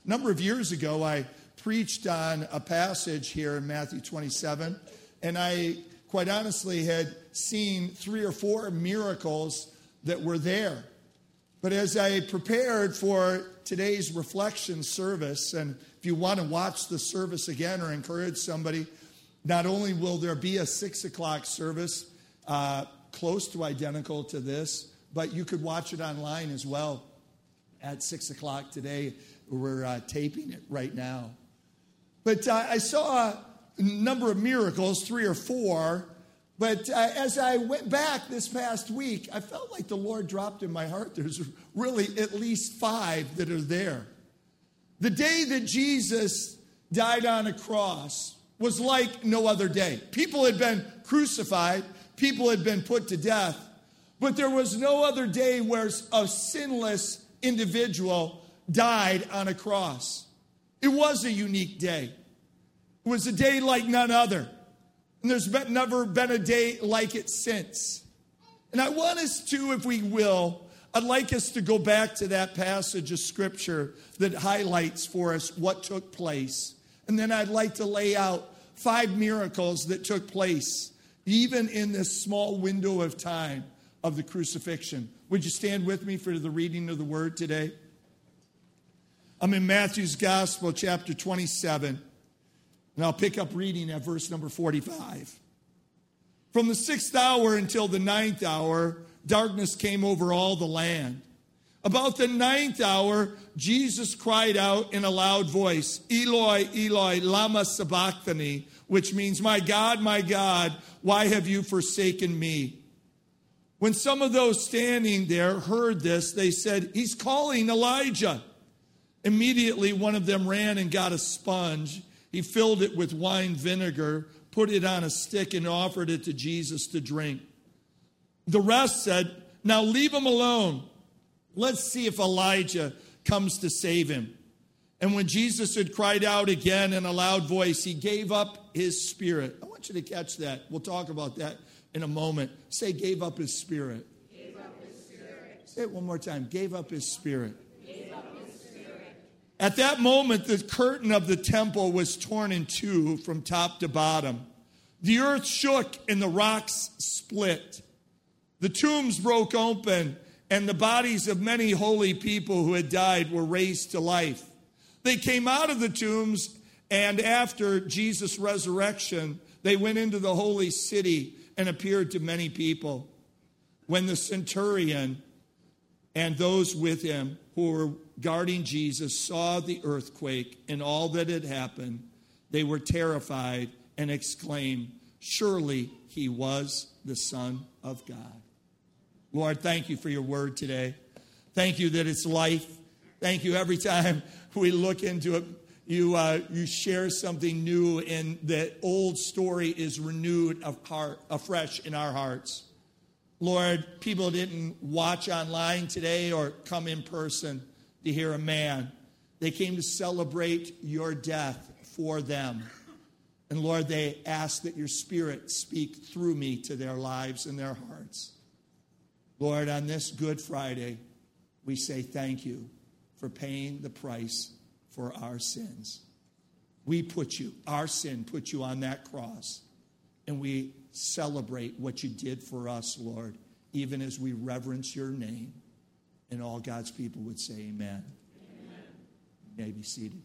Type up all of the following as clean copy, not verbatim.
A number of years ago, I preached on a passage here in Matthew 27, and I quite honestly had seen 3 or 4 miracles that were there. But as I prepared for today's reflection service, and if you want to watch the service again or encourage somebody, not only will there be a 6 o'clock service close to identical to this, but you could watch it online as well at 6 o'clock today. We're taping it right now. But I saw a number of miracles, 3 or 4. But as I went back this past week, I felt like the Lord dropped in my heart. There's really at least 5 that are there. The day that Jesus died on a cross was like no other day. People had been crucified. People had been put to death. But there was no other day where a sinless individual died on a cross. It was a unique day. It was a day like none other. And there's never been a day like it since. And I want us to, if we will, I'd like us to go back to that passage of Scripture that highlights for us what took place. And then I'd like to lay out 5 miracles that took place, even in this small window of time of the crucifixion. Would you stand with me for the reading of the word today? I'm in Matthew's Gospel, chapter 27, and I'll pick up reading at verse number 45. From the 6th hour until the 9th hour, darkness came over all the land. About the 9th hour, Jesus cried out in a loud voice, Eloi, Eloi, lama sabachthani, which means, my God, why have you forsaken me? When some of those standing there heard this, they said, he's calling Elijah. Immediately, one of them ran and got a sponge. He filled it with wine vinegar, put it on a stick, and offered it to Jesus to drink. The rest said, now leave him alone. Let's see if Elijah comes to save him. And when Jesus had cried out again in a loud voice, he gave up his spirit. I want you to catch that. We'll talk about that in a moment. Say, gave up his spirit. Gave up his spirit. Say it one more time. Gave up his spirit. Gave up his spirit. At that moment, the curtain of the temple was torn in 2 from top to bottom. The earth shook and the rocks split. The tombs broke open, and the bodies of many holy people who had died were raised to life. They came out of the tombs, and after Jesus' resurrection, they went into the holy city and appeared to many people. When the centurion and those with him who were guarding Jesus saw the earthquake and all that had happened, they were terrified and exclaimed, surely he was the Son of God. Lord, thank you for your word today. Thank you that it's life. Thank you every time we look into it, you share something new, and the old story is renewed afresh in our hearts. Lord, people didn't watch online today or come in person to hear a man. They came to celebrate your death for them. And Lord, they ask that your Spirit speak through me to their lives and their hearts. Lord, on this Good Friday, we say thank you for paying the price for our sins. Our sin put you on that cross, and we celebrate what you did for us, Lord, even as we reverence your name. And all God's people would say amen. Amen. You may be seated.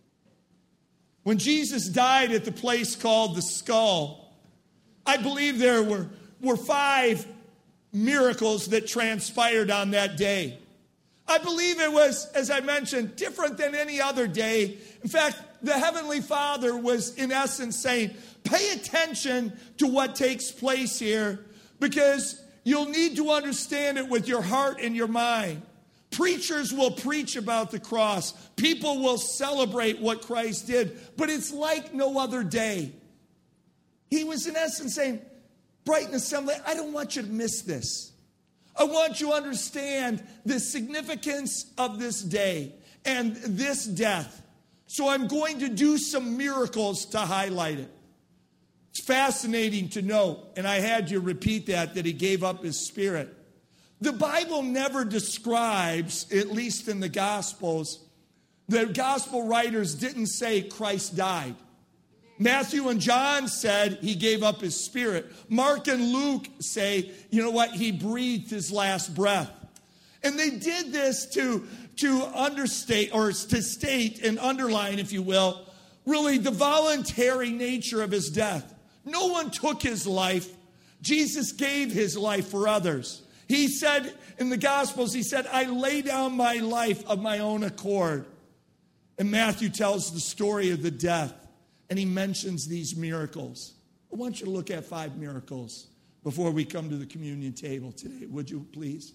When Jesus died at the place called the Skull, I believe there were 5 miracles that transpired on that day. I believe it was, as I mentioned, different than any other day. In fact, the Heavenly Father was, in essence, saying, pay attention to what takes place here, because you'll need to understand it with your heart and your mind. Preachers will preach about the cross. People will celebrate what Christ did, but it's like no other day. He was, in essence, saying, Brighton Assembly, I don't want you to miss this. I want you to understand the significance of this day and this death. So I'm going to do some miracles to highlight it. It's fascinating to note, and I had you repeat that he gave up his spirit. The Bible never describes, at least in the Gospels, The gospel writers didn't say Christ died. Matthew and John said he gave up his spirit. Mark and Luke say, you know what, he breathed his last breath. And they did this to understate, or to state and underline, if you will, really the voluntary nature of his death. No one took his life. Jesus gave his life for others. He said in the Gospels, he said, I lay down my life of my own accord. And Matthew tells the story of the death, and he mentions these miracles. I want you to look at 5 miracles before we come to the communion table today. Would you please?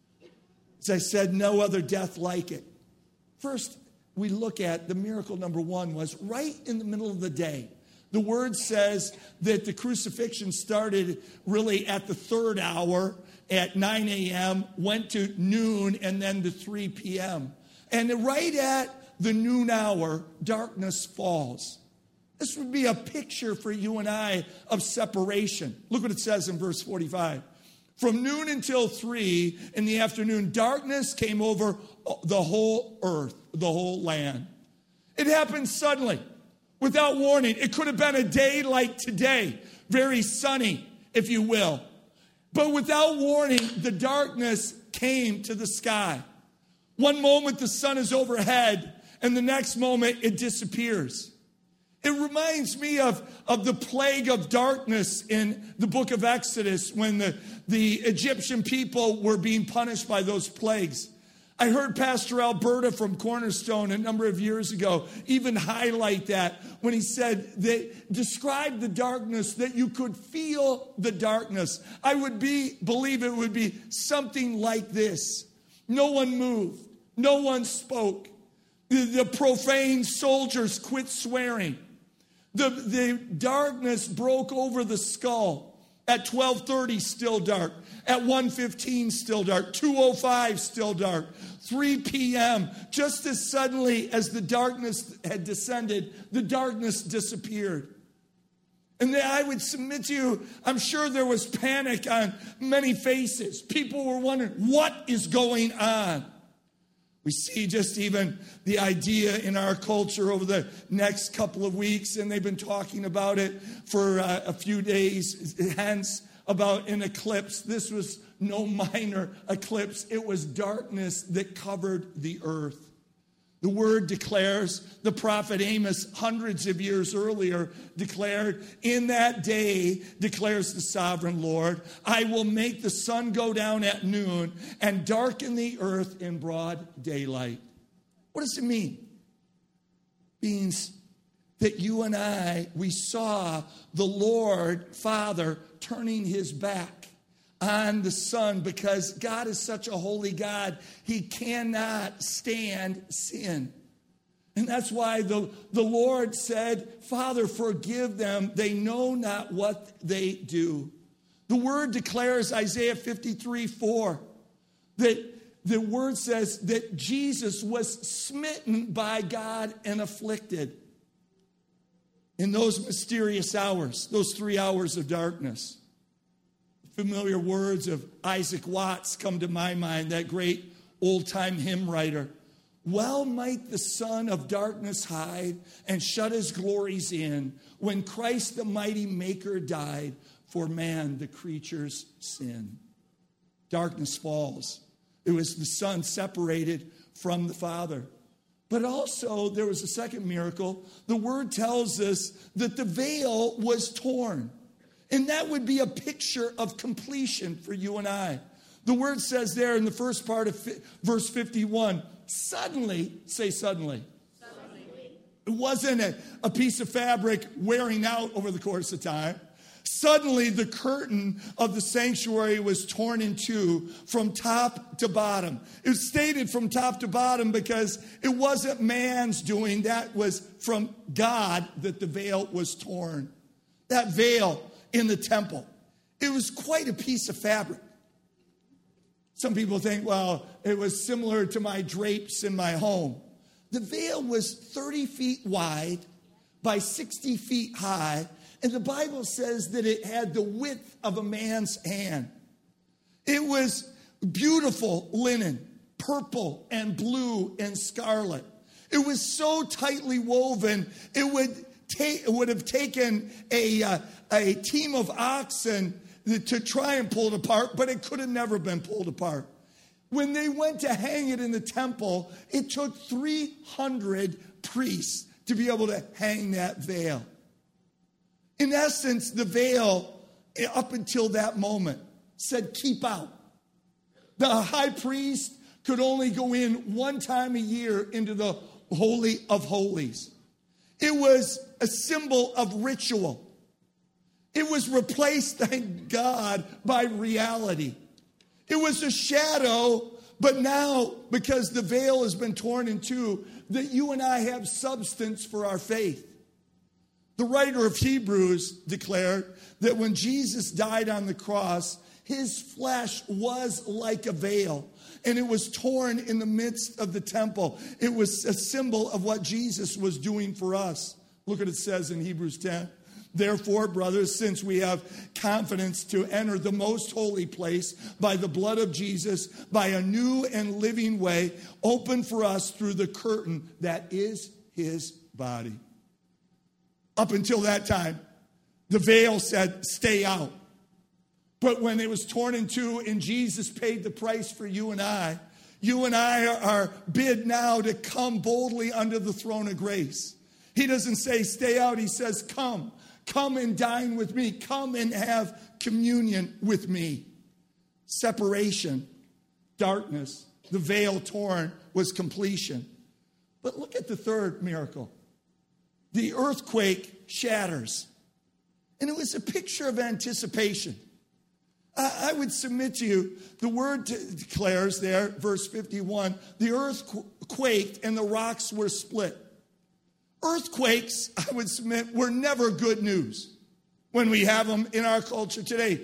As I said, no other death like it. First, we look at the miracle number 1 was right in the middle of the day. The word says that the crucifixion started really at the 3rd hour at 9 a.m., went to noon, and then to 3 p.m. And right at the noon hour, darkness falls. This would be a picture for you and I of separation. Look what it says in verse 45. From noon until 3 in the afternoon, darkness came over the whole earth, the whole land. It happened suddenly, without warning. It could have been a day like today, very sunny, if you will. But without warning, the darkness came to the sky. One moment the sun is overhead, and the next moment it disappears. It reminds me of the plague of darkness in the book of Exodus when the Egyptian people were being punished by those plagues. I heard Pastor Alberta from Cornerstone a number of years ago even highlight that when he said that describe the darkness, that you could feel the darkness. I would believe it would be something like this. No one moved. No one spoke. The profane soldiers quit swearing. The darkness broke over the skull. At 12:30, still dark. At 1:15, still dark. 2:05, still dark. 3 p.m., just as suddenly as the darkness had descended, the darkness disappeared. And then I would submit to you, I'm sure there was panic on many faces. People were wondering, what is going on? We see just even the idea in our culture over the next couple of weeks, and they've been talking about it for a few days hence, about an eclipse. This was no minor eclipse. It was darkness that covered the earth. The word declares, the prophet Amos hundreds of years earlier declared, in that day, declares the sovereign Lord, I will make the sun go down at noon and darken the earth in broad daylight. What does it mean? It means that you and I, we saw the Lord Father turning his back on the Son, because God is such a holy God, he cannot stand sin. And that's why the Lord said, Father, forgive them. They know not what they do. The word declares, Isaiah 53:4, that the word says that Jesus was smitten by God and afflicted in those mysterious hours, those 3 hours of darkness. Familiar words of Isaac Watts come to my mind, that great old-time hymn writer. Well might the son of darkness hide and shut his glories in when Christ the mighty maker died for man, the creature's sin. Darkness falls. It was the Son separated from the Father. But also there was a second miracle. The word tells us that the veil was torn. And that would be a picture of completion for you and I. The word says there in the first part of verse 51, suddenly, say suddenly. Suddenly. It wasn't a piece of fabric wearing out over the course of time. Suddenly, the curtain of the sanctuary was torn in two from top to bottom. It was stated from top to bottom because it wasn't man's doing. That was from God that the veil was torn. That veil in the temple, it was quite a piece of fabric. Some people think, well, it was similar to my drapes in my home. The veil was 30 feet wide by 60 feet high, and the Bible says that it had the width of a man's hand. It was beautiful linen, purple and blue and scarlet. It was so tightly woven, it would have taken a team of oxen to try and pull it apart, but it could have never been pulled apart. When they went to hang it in the temple, it took 300 priests to be able to hang that veil. In essence, the veil, up until that moment, said, keep out. The high priest could only go in one time a year into the Holy of Holies. It was a symbol of ritual. It was replaced, thank God, by reality. It was a shadow, but now, because the veil has been torn in two, that you and I have substance for our faith. The writer of Hebrews declared that when Jesus died on the cross, his flesh was like a veil, and it was torn in the midst of the temple. It was a symbol of what Jesus was doing for us. Look what it says in Hebrews 10. Therefore, brothers, since we have confidence to enter the most holy place by the blood of Jesus, by a new and living way, open for us through the curtain that is his body. Up until that time, the veil said, stay out. But when it was torn in two and Jesus paid the price for you and I are bid now to come boldly under the throne of grace. He doesn't say stay out. He says, come and dine with me. Come and have communion with me. Separation, darkness, the veil torn was completion. But look at the third miracle. The earthquake shatters. And it was a picture of anticipation. I would submit to you, the word declares there, verse 51, the earth quaked and the rocks were split. Earthquakes, I would submit, were never good news when we have them in our culture today.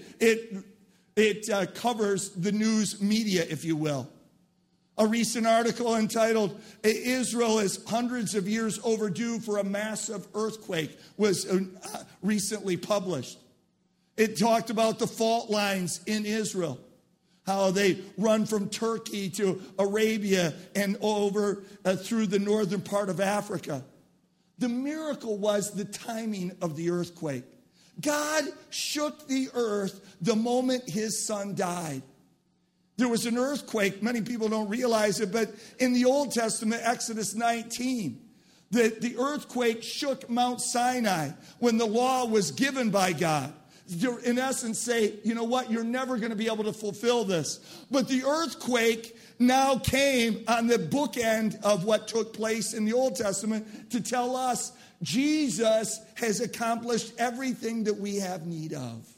It covers the news media, if you will. A recent article entitled, Israel is hundreds of years overdue for a massive earthquake, was recently published. It talked about the fault lines in Israel, how they run from Turkey to Arabia and over through the northern part of Africa. The miracle was the timing of the earthquake. God shook the earth the moment his son died. There was an earthquake. Many people don't realize it, but in the Old Testament, Exodus 19, the earthquake shook Mount Sinai when the law was given by God. In essence, say, you know what, you're never going to be able to fulfill this. But the earthquake now came on the bookend of what took place in the Old Testament to tell us Jesus has accomplished everything that we have need of.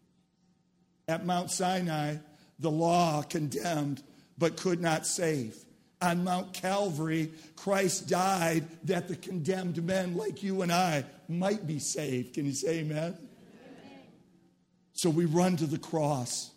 At Mount Sinai, the law condemned but could not save. On Mount Calvary, Christ died that the condemned men like you and I might be saved. Can you say amen? So we run to the cross.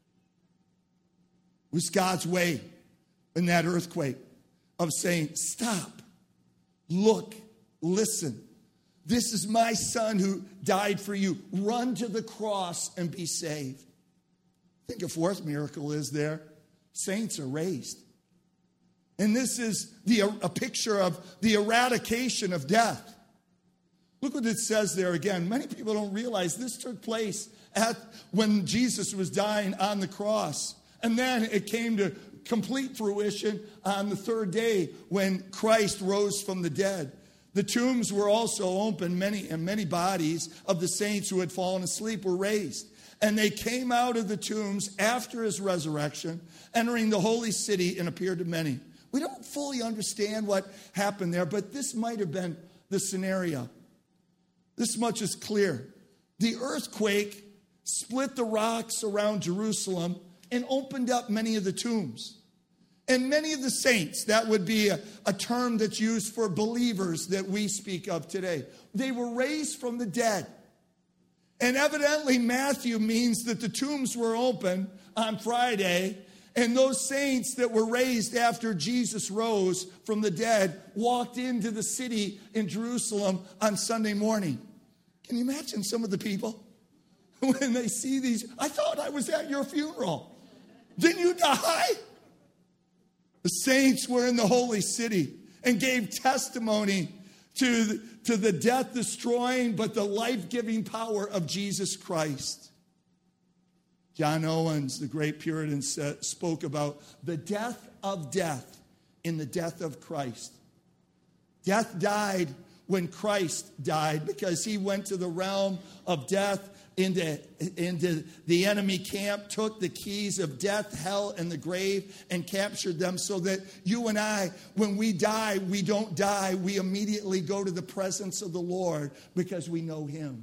It was God's way in that earthquake of saying, stop, look, listen. This is my son who died for you. Run to the cross and be saved. I think a fourth miracle is there. Saints are raised. And this is a picture of the eradication of death. Look what it says there again. Many people don't realize this took place when Jesus was dying on the cross. And then it came to complete fruition on the third day when Christ rose from the dead. The tombs were also open, many bodies of the saints who had fallen asleep were raised. And they came out of the tombs after his resurrection, entering the holy city and appeared to many. We don't fully understand what happened there, but this might have been the scenario. This much is clear. The earthquake split the rocks around Jerusalem and opened up many of the tombs. And many of the saints, that would be a term that's used for believers that we speak of today. They were raised from the dead. And evidently Matthew means that the tombs were open on Friday, and those saints that were raised after Jesus rose from the dead walked into the city in Jerusalem on Sunday morning. Can you imagine some of the people? When they see these, I thought I was at your funeral. Didn't you die? The saints were in the holy city. and gave testimony to the death-destroying but the life-giving power of Jesus Christ. John Owens, the great Puritan, spoke about the death of death in the death of Christ. Death died when Christ died because he went to the realm of death, into the enemy camp, took the keys of death, hell, and the grave, and captured them so that you and I, when we die, we don't die. We immediately go to the presence of the Lord because we know him.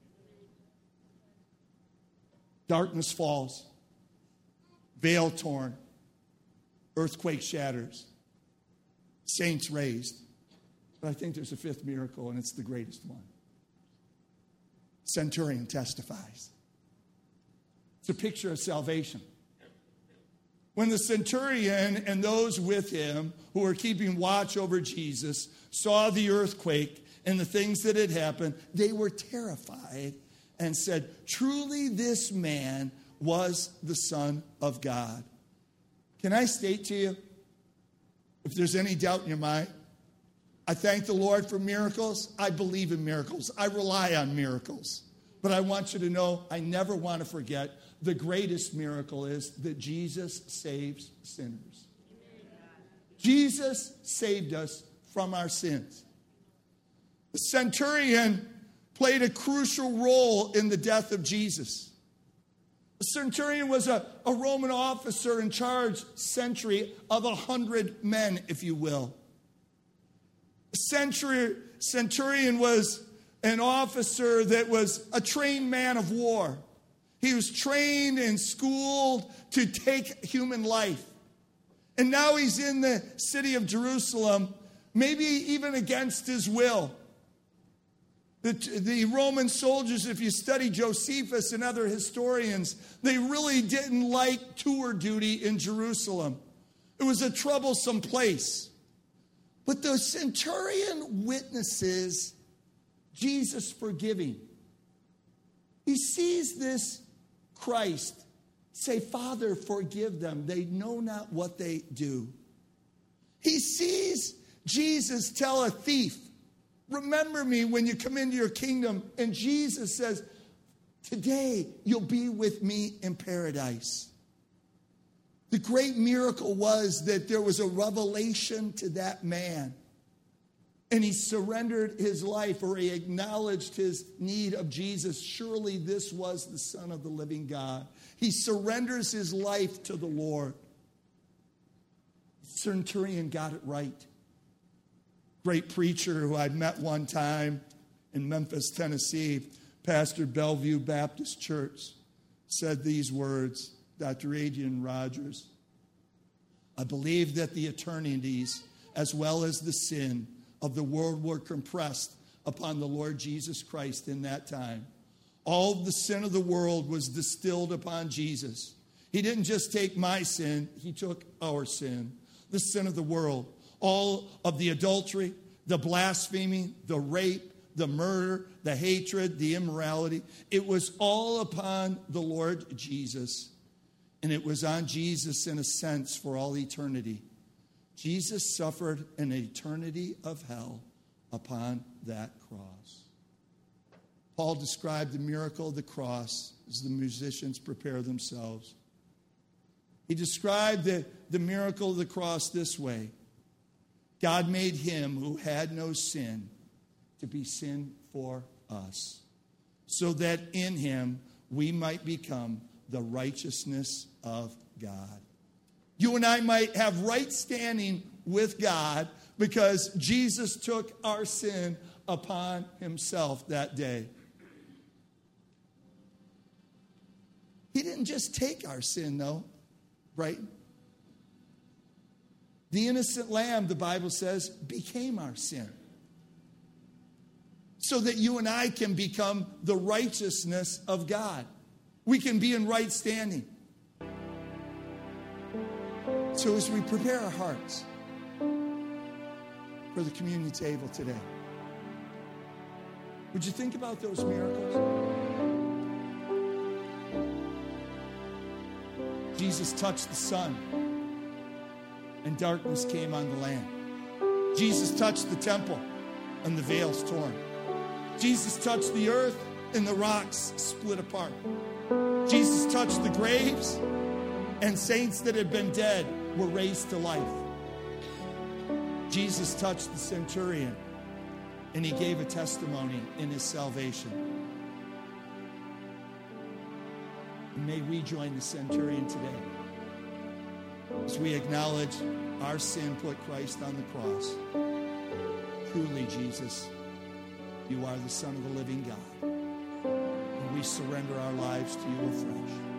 Darkness falls, veil torn, earthquake shatters, saints raised. But I think there's a fifth miracle, and it's the greatest one. Centurion testifies. It's a picture of salvation. When the centurion and those with him who were keeping watch over Jesus saw the earthquake and the things that had happened, they were terrified and said, "Truly this man was the Son of God." Can I state to you, if there's any doubt in your mind, I thank the Lord for miracles. I believe in miracles. I rely on miracles. But I want you to know, I never want to forget, the greatest miracle is that Jesus saves sinners. Jesus saved us from our sins. The centurion played a crucial role in the death of Jesus. The centurion was a Roman officer in charge, century, of 100 men, if you will. Centurion was an officer that was a trained man of war. He was trained and schooled to take human life. And now he's in the city of Jerusalem, maybe even against his will. The Roman soldiers, if you study Josephus and other historians, they really didn't like tour duty in Jerusalem. It was a troublesome place. But the centurion witnesses Jesus forgiving. He sees this Christ say, "Father, forgive them. They know not what they do." He sees Jesus tell a thief, "Remember me when you come into your kingdom." And Jesus says, "Today you'll be with me in paradise." The great miracle was that there was a revelation to that man. And he surrendered his life, or he acknowledged his need of Jesus. Surely this was the Son of the living God. He surrenders his life to the Lord. The centurion got it right. Great preacher who I'd met one time in Memphis, Tennessee, pastored Bellevue Baptist Church, said these words, Dr. Adrian Rogers: "I believe that the eternities, as well as the sin of the world, were compressed upon the Lord Jesus Christ in that time. All the sin of the world was distilled upon Jesus. He didn't just take my sin, he took our sin, the sin of the world. All of the adultery, the blasphemy, the rape, the murder, the hatred, the immorality, it was all upon the Lord Jesus. And it was on Jesus, in a sense, for all eternity. Jesus suffered an eternity of hell upon that cross." Paul described the miracle of the cross as the musicians prepare themselves. He described the miracle of the cross this way: God made him who had no sin to be sin for us, so that in him we might become the righteousness of God. You and I might have right standing with God because Jesus took our sin upon himself that day. He didn't just take our sin, though, right? The innocent lamb, the Bible says, became our sin, so that you and I can become the righteousness of God. We can be in right standing. So as we prepare our hearts for the communion table today, would you think about those miracles? Jesus touched the sun, and darkness came on the land. Jesus touched the temple, and the veil's torn. Jesus touched the earth, and the rocks split apart. Jesus touched the graves, and saints that had been dead were raised to life. Jesus touched the centurion, and he gave a testimony in his salvation. And may we join the centurion today as we acknowledge our sin put Christ on the cross. Truly, Jesus, you are the Son of the living God. And we surrender our lives to you afresh.